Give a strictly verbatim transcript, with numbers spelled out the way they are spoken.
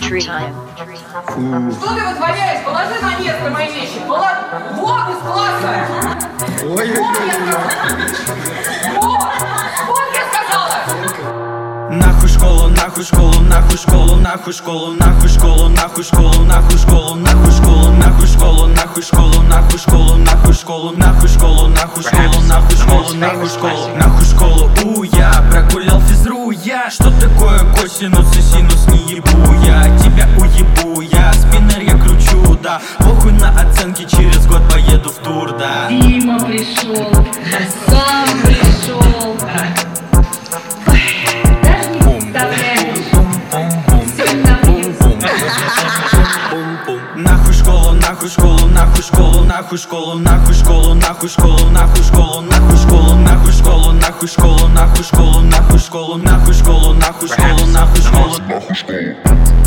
time. Что ты вытворяешь? Положи на место мои вещи. Положи. Вот из класса. Вот я сказала. Вот. Вот я сказала. Нахуй школу, нахуй школу, нахуй школу, нахуй школу, нахуй школу, нахуй школу, нахуй школу, нахуй школу, нахуй школу, нахуй школу, нахуй школу, нахуй школу, нахуй школу, нахуй школу, нахуй школу, нахуй школу, нахуй школу. У я прогулял физру, я что такое косинус и синус, не ебу я, тебя уебу я, спиннер я кручу, да, похуй на оценки, через год поеду в тур, да. Дима пришел, сам пришел. Даже не представляешь. Нахуй школу, нахуй школу, нахуй школу, нахуй школу, нахуй школу, нахуй школу, нахуй школу, нахуй школу, нахуй школу, нахуй школу, нахуй школу, нахуй школу, нахуй школу, нахуй школу, нахуй школу, нахуй школу.